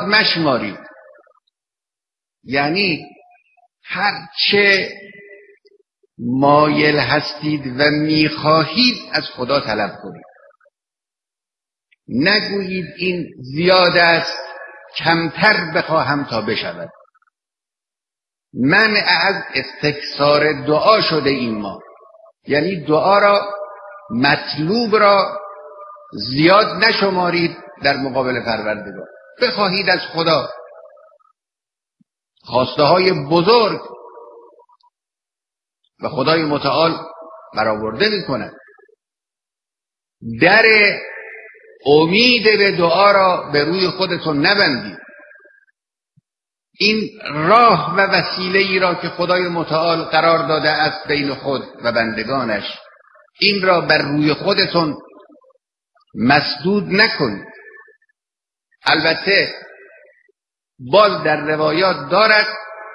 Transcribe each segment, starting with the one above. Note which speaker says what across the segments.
Speaker 1: مشمارید. یعنی هرچه مایل هستید و میخواهید از خدا طلب کنید. نگویید این زیاد است، کمتر بخواهم تا بشود. منع از استکثار دعا شده این ما. یعنی دعا را، مطلوب را زیاد نشمارید در مقابل پروردگار. بخواهید از خدا خواسته های بزرگ و خدای متعال برآورده می‌کند. در امید به دعا را به روی خودتون نبندید. این راه و وسیله ای را که خدای متعال قرار داده است بین خود و بندگانش، این را بر روی خودتون مسدود نکنید. البته باز در روایات دارد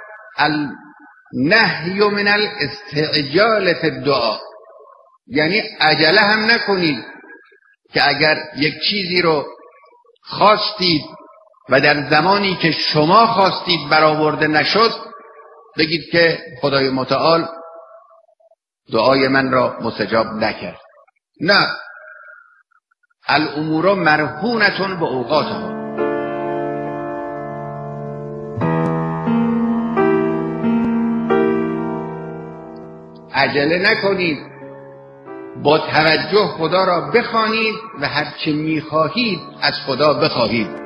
Speaker 1: النهی من الاستعجال فی الدعا، یعنی عجله هم نکنید که اگر یک چیزی رو خواستید و در زمانی که شما خواستید برآورده نشد، بگید که خدای متعال دعای من را مستجاب نکرد. نه، الامور مرهونة باوقاتها. عجله نکنید، با توجه خدا را بخوانید و هرچه میخواهید از خدا بخواهید.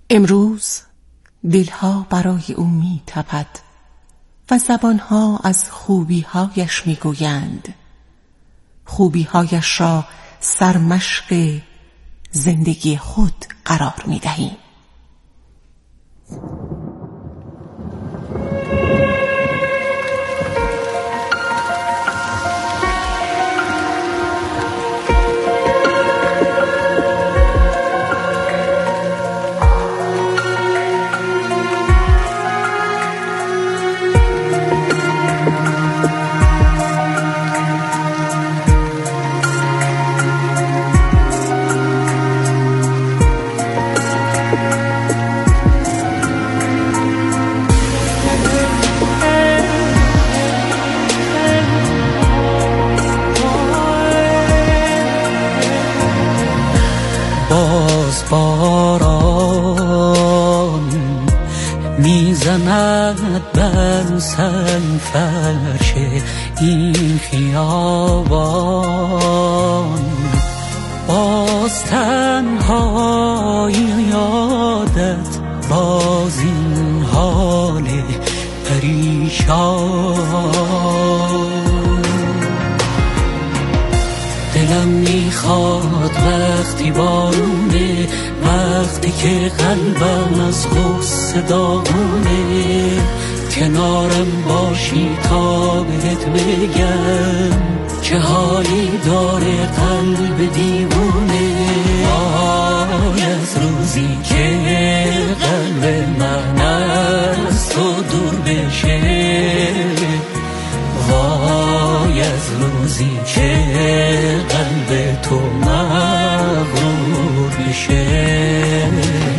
Speaker 2: امروز دلها برای او می تپد و زبانها از خوبیهایش می گویند. خوبیهایش را سرمشق زندگی خود قرار می دهیم.
Speaker 3: باز باران میزند بر سنفرش این خیابان، باز تنهایی یادت، باز این حال پریشان. دلم میخواد وقتی بارونه، وقتی که قلبم از غصه داغونه، کنارم باشی تا بهت بگم چه حالی داره قلب دیوونه. وای از روزی که قلب من از تو دور بشه، وای از روزی که قلب تو مغرور بشه.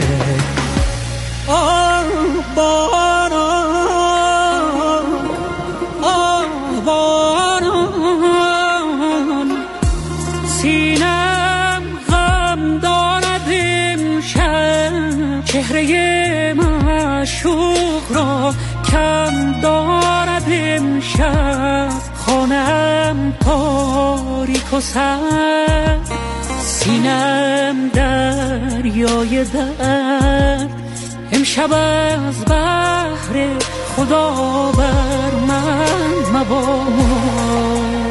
Speaker 3: آه باران، آه باران، سینم غم دارد امشب، چهره معشوق را کم دارد امشب، خانم تاریک و سرد، سینم دریای درد، امشب از بحر خدا بر من مباد.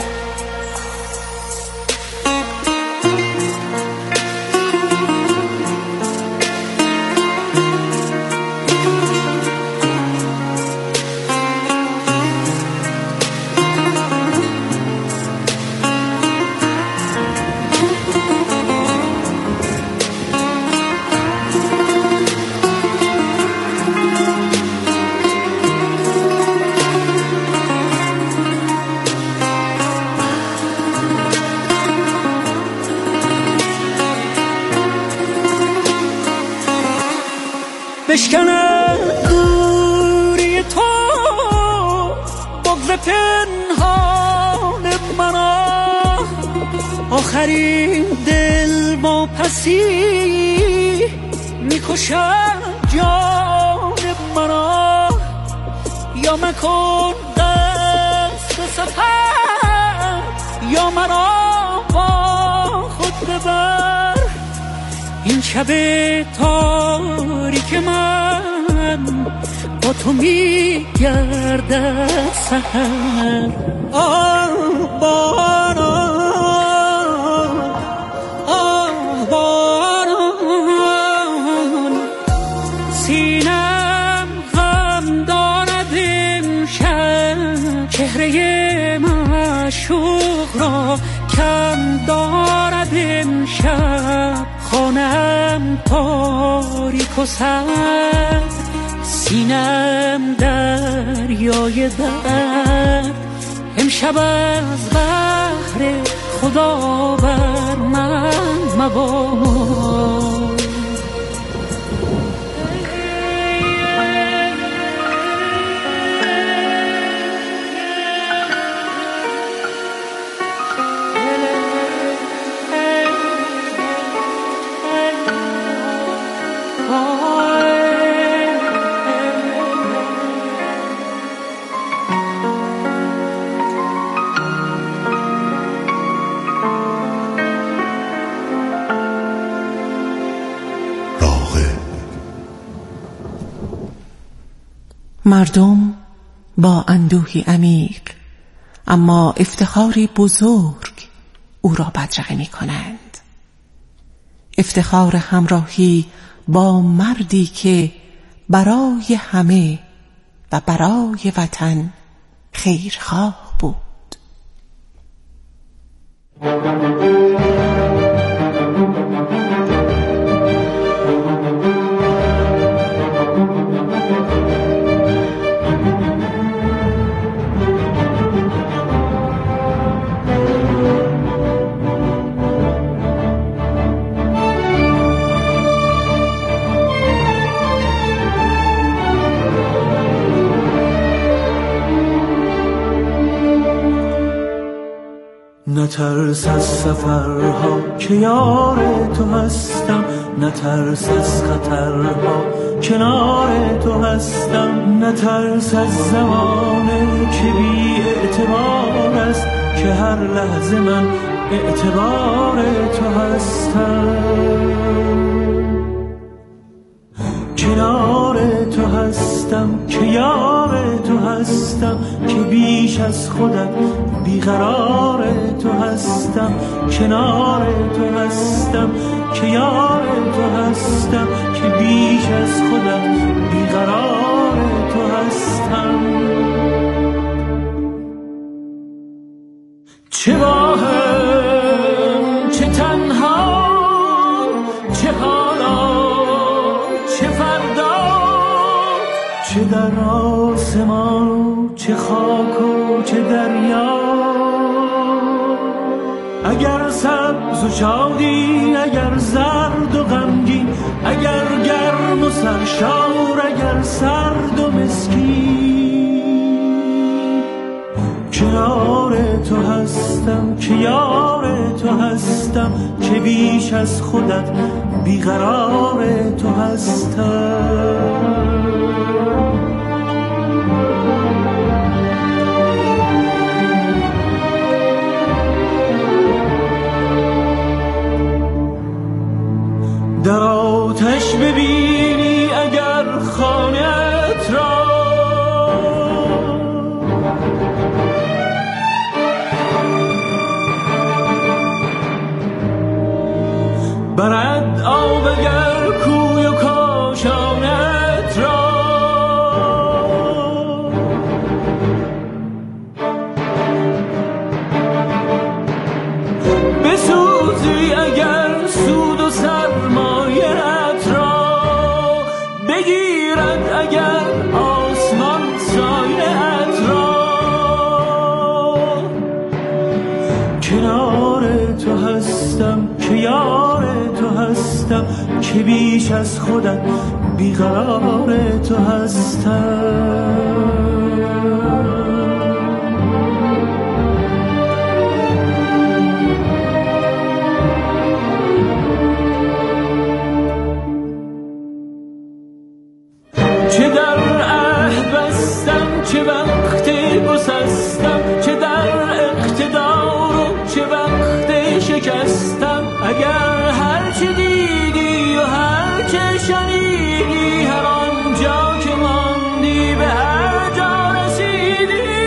Speaker 3: بشکنم دوری تو بغض پنهان مرا، آخرین دل با پسی میکشد جان مرا. یا مکن دست سپر، یا مرا با خود ببر، این شب تاریک من با تو میگردد سحر. آه باران، آه باران، سینم غم دارد امشب، چهره معشوق را کم دارد امشب، خانم تاریک و سرد، سینم دریای درد، امشب از بحر خدا بر من مباد.
Speaker 2: مردم با اندوهی عمیق اما افتخاری بزرگ او را بدرقه می کنند. افتخار همراهی با مردی که برای همه و برای وطن خیرخواه بود.
Speaker 3: نترس از سفرها که یار تو هستم، نترس از خطرها کنار تو هستم، نترس از زمانه که بی اعتبار است که هر لحظه من اعتبار تو هستم. کنار تو هستم که یار تو هستم، که بیش از خودت بیقرار تو هستم. کنار تو هستم که یار تو هستم، که بیش از خودت بیقرار تو هستم. چه با هم چه تنها، چه حالا چه فردا، چه در آسمان چه خاک و چه دریا. اگر سبز و شادی، اگر زرد و غمگین، اگر گرم و سرشار، اگر سرد و مسکین، کنار تو هستم که یار تو هستم، که بیش از خودت بیقرار تو هستم. در آتش ببینی اگر خانه‌ات را، برد آب اگر کوی و کاشانت را. بسوزی اگر سود و سرمایه‌ات را، بگیرد اگر آسمان سایه‌ات را. کنار تو هستم که یار تو هستم، که بیش از خودت بیقرار تو هستم. چه در عهد بستم، چه وقت گسستم، چه در اقتدار و چه وقت شکستم. اگر هر چه دیدی و هر چه شنیدی، هر آنجا که ماندی به هر جا رسیدی.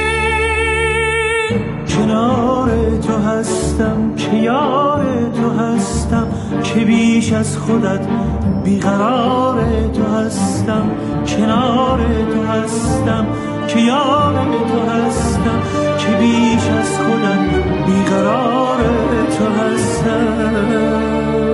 Speaker 3: کنار تو هستم که یار تو هستم، که بیش از خودت بیقرار تو هستم. کنار تو هستم که یار تو هستم، که بیش از خودت بیقرار تو هستم.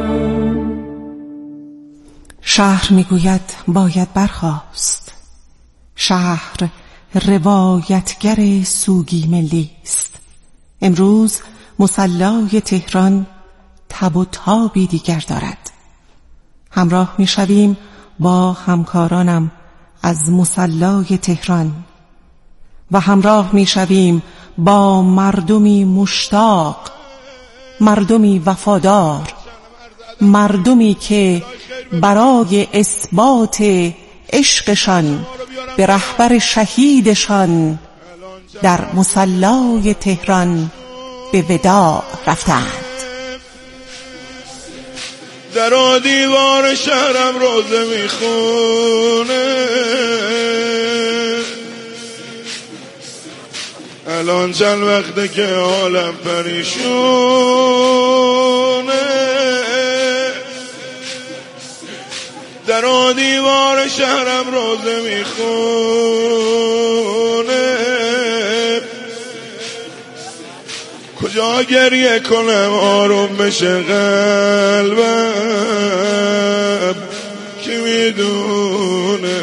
Speaker 2: شهر میگوید باید برخاست. شهر روایتگر سوگی ملی است. امروز مصلی تهران تب و تابی دیگر دارد. همراه میشویم با همکارانم از مصلی تهران و همراه میشویم با مردمی مشتاق، مردمی وفادار، مردمی که برای اثبات عشقشان به رهبر شهیدشان در مصلی تهران به وداع رفتند.
Speaker 4: در دیوار شهرم روزه میخونه، الان چند وقته که حالم پریشونه، در و دیوار شهرم روزه میخونه، کجا گریه کنم آروم بشه قلبم، کی میدونه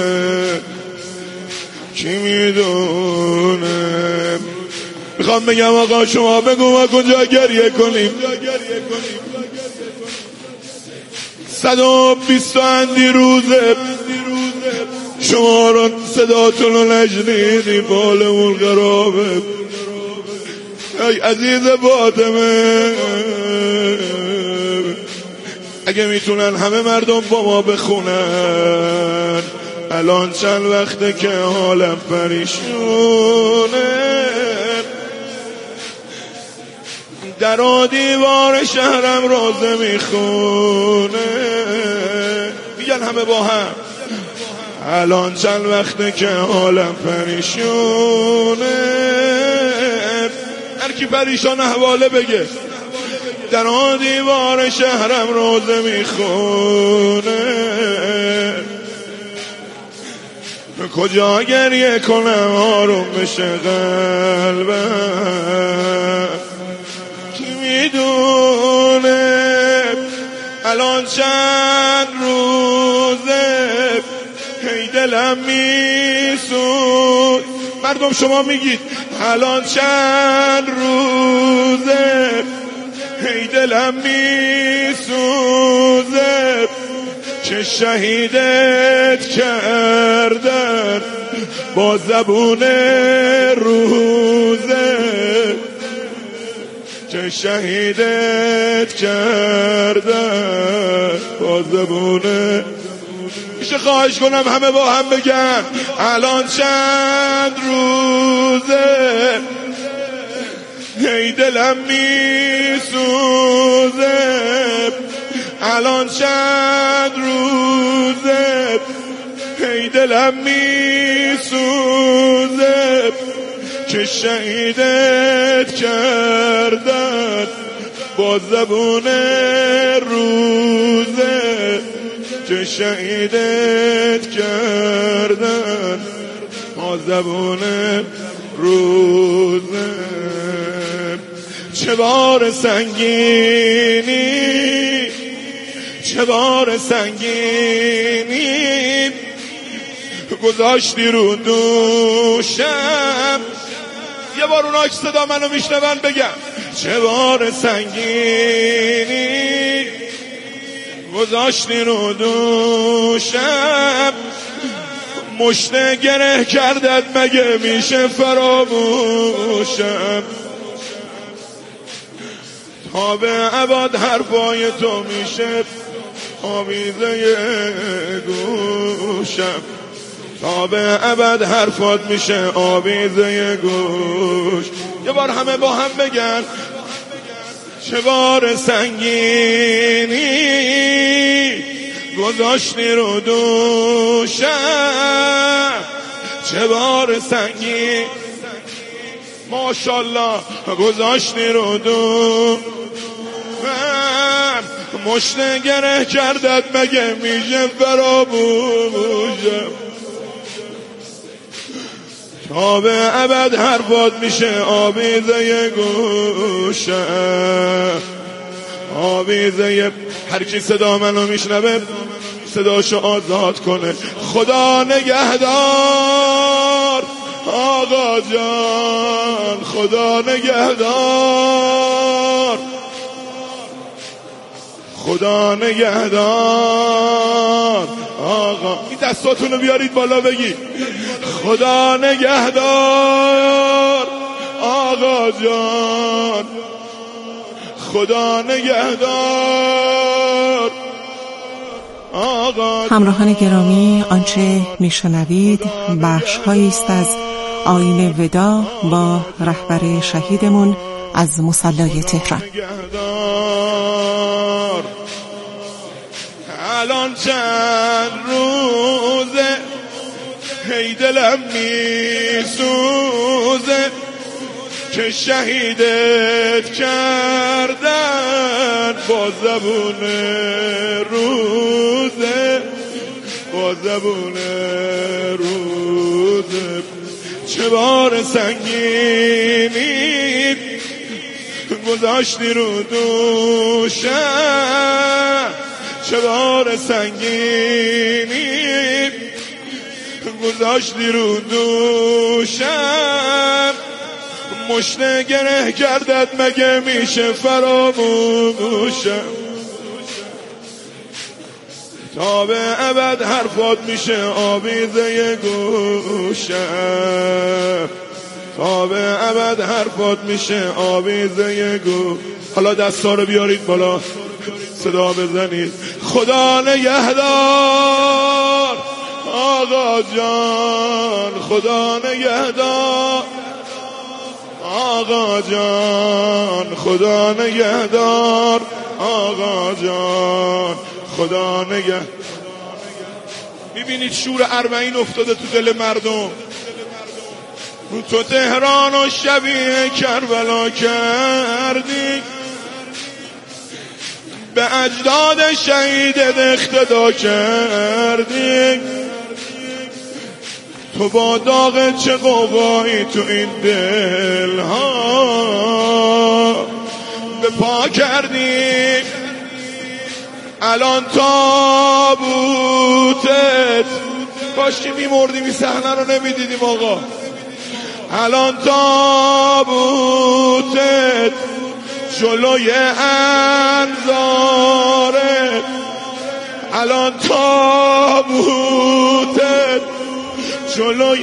Speaker 4: کی میدونه. میخوام بگم آقا شما بگو ما کجا گریه کنیم. 120 اندی روزه شما رو صداتون رو نشنیدیم، بالمون خرابه. ای عزیز فاطمه، اگه میتونن همه مردم با ما بخونن، الان چند وقته که حالم پریشونه، در و دیوار شهرم روزه میخونه. میگن همه با هم، الان چند وقته که حالم پریشونه. هر کی پریشان حواله بگه. در و دیوار شهرم روزه میخونه، کجا گریه کنم آروم بشه قلبم، کی میدونه. الان چند روزه هی دلم میسوز. مردم شما میگید الان چند روزه هی دلم میسوزه، چه شهیدت کردن با زبون روزه، چه شهیدت کردن با زبونه. میشه خواهش کنم همه با هم بگن الان چند روزه هی دلم میسوزه، الان چند روزه هی دلم میسوزه، که شهیدت کردن با زبون روزه، که شهیدت کردن با زبون روزه. چه بار سنگینی چه بار سنگینی گذاشتی رو دوشم. یه بار اوناش صدا منو میشنون بگم چه بار سنگینی گذاشتی رو دوشم، مشت گره کردت مگه میشه فراموشم، تا به ابد حرفای تو میشه آویزه گوشم، تا به ابد حرفات میشه آویزه گوش. یه بار همه با هم بگن چه بار سنگینی گذاشتی رو دوشم، چه بار سنگین ماشالله گذاشتی رو دوشم، مشت گره کردت مگه میشه فراموشم، تا به ابد حرفات میشه آویزه گوشم، آویزه. هر کی صدا منو میشنوه صداشو آزاد کنه. خدا نگهدار آقا جان، خدا نگهدار، خدا نگهدار آقا. این دستاتونو بیارید بالا بگید خدا نگهدار آقا جان، خدا نگهدار آقا.
Speaker 2: همراهان گرامی، آنچه میشنوید بخش‌هایی است از آیین وداع با رهبر شهیدمون از مصلی تهران.
Speaker 4: الان چند روزه هی دلم میسوزه، که شهیدت کردن با زبون روزه، با زبون روزه. چه بار سنگینی گذاشتی رو دوشم، چه بار سنگینی گذاشتی رو دوشم. مشت گره کردت مگه میشه فراموشم، تا به ابد حرفات میشه آویزه گوشم، تا به ابد حرفات میشه آویزه گوشم. حالا دستا رو بیارید بالا، صدا بزنید. خدا نگهدار آقا جان، خدا نگهدار آقا جان، خدا نگهدار آقا جان، خدا نگه. میبینید شور اربعین افتاده تو دل مردم. رو تو تهران و شبیه کربلا کردی، به اجداد شهیدت اقتدا کردی. تو با داغ چه قوقایی تو این دل ها به پا کردی. الان تابوتت، کاش که میمردیم این صحنه رو نمیدیدیم آقا. الان تابوتت جلوی انظارت، الان تابوتت جلوی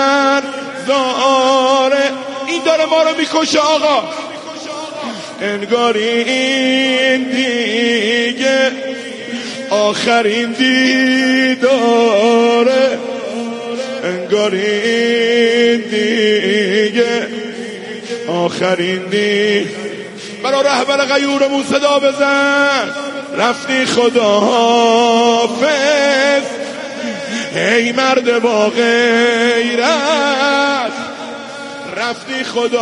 Speaker 4: انظارت. این داره ما رو میکشه آقا. انگاری این دیگه آخرین دیداره، انگاری این دیگه آخرین دیداره. برا رهبر غیورمون صدا بزن. رفتی خدا حافظ ای مرد با غیرت، رفتی خدا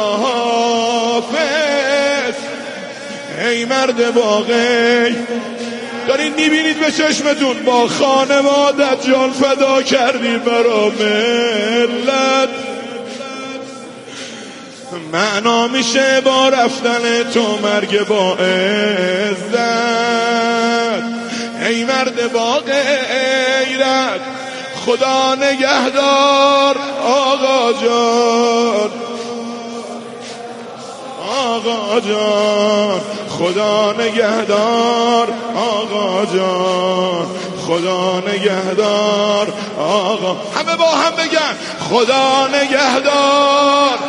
Speaker 4: حافظ ای مرد با غیرت. دارین میبینید به چشمتون، با خانوادت جان فدا کردی برا ملت. معنا میشه با رفتن تو مرگ با عزت ای مرد با غیرت. خدا نگهدار آقا جان، آقا جان، خدا نگهدار آقا جان، خدا نگهدار آقا. همه با هم بگن خدا نگهدار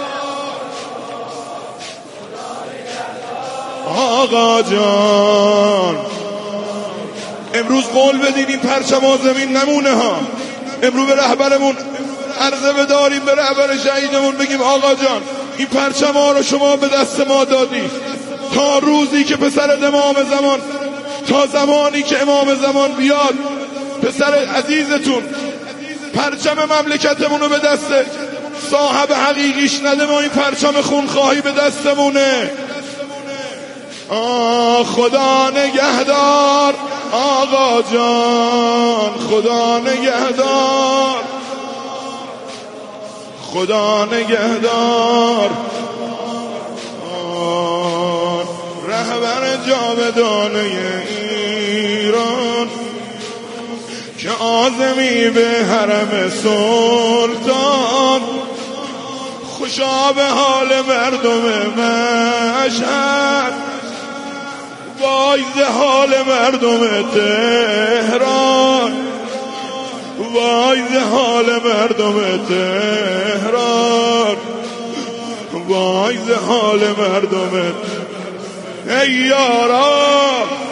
Speaker 4: آقا جان. امروز قول بدین این پرچم زمین نمونه ها. امروز به رهبرمون عرضه بداریم، به رهبر شهیدمون بگیم آقا جان این پرچم ها رو شما به دست ما دادی تا روزی که پسر امام زمان، تا زمانی که امام زمان بیاد پسر عزیزتون پرچم مملکتمون رو به دست صاحب حقیقیش نده، ما این پرچم خونخواهی به دستمونه. خدا نگهدار آقا جان، خدا نگهدار، خدا نگهدار. رهبر جاودانه ایران که عازمی به حرم سلطان، خوشا به حال مردم مشهد، وای ز حال مردم تهران، وای ز حال مردم تهران، وای ز حال مردم. ای یارا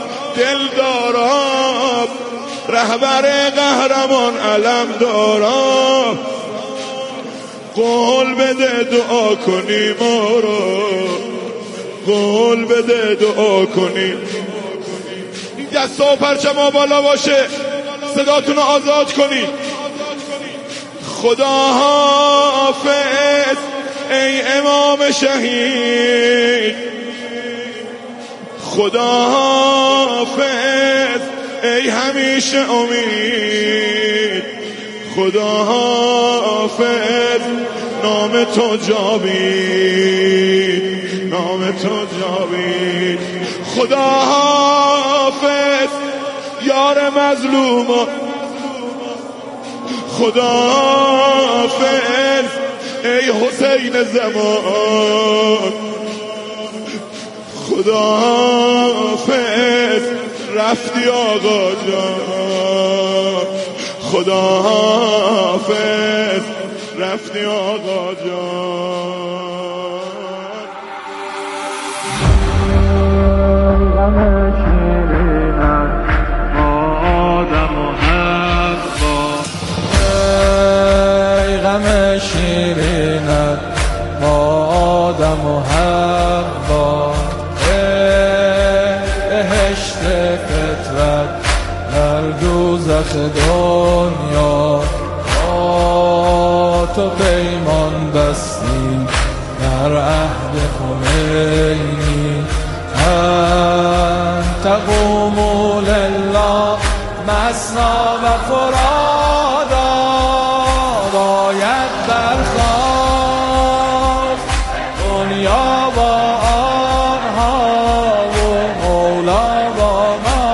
Speaker 4: دلدارا رهبر قهرمان علم دارا، قول بده دعا کنیم ما رو، قول بده دعا کنیم. این دستا و پرچما بالا باشه، صداتون رو آزاد کنید. خدا حافظ ای امام شهید، خدا حافظ ای همیشه امید، خدا حافظ نام تو جاوید، نام تو جاوید، خدا حافظ یار مظلوم، خدا حافظ ای حسین زمان، خدا حافظ رفتی آقا جان، خدا حافظ رفتی آقا جان.
Speaker 3: غم شیرینت با آدم و حوا، ای غم شیرینت با آدم و حوا، بهشت فطرت در دوزخ دنیا، با تو پیمان بستی در عهد خمینی، انت قوم لله مثنی و فرادا، باید برخاست دنیا با آنها و مولا با ما،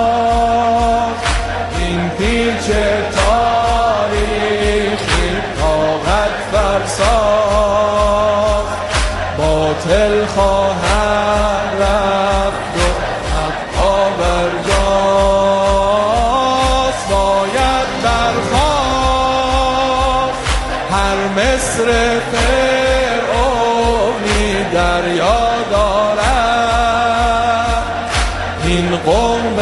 Speaker 3: این پیچ تاریخی طاقت فرساخت، باطل خواهد رفت و حقا برجاست، باید برخاست هر مصر فرعونی دریا دارد، این قوم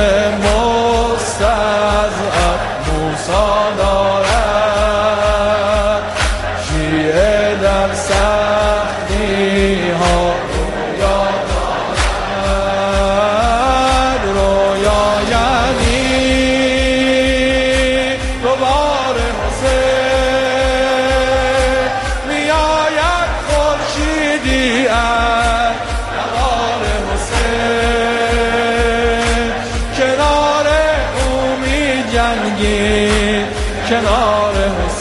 Speaker 3: مستضعف موسی دارد، شیعه در سختی ها رویا دارد، رویا یعنی دوبار حسین میآید خورشیدی از نهار حسین، کنار او می جنگید کنار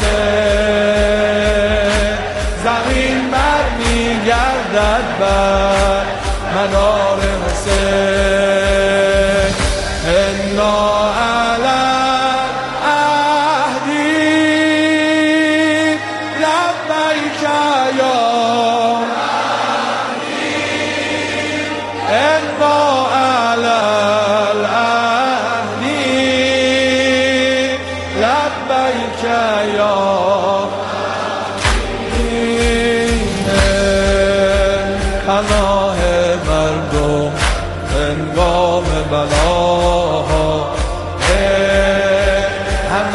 Speaker 3: حسین، زمین بر می گردد بر منار حسین، انا علی عهدی لبیک یا انا علی العهدی لبیک یا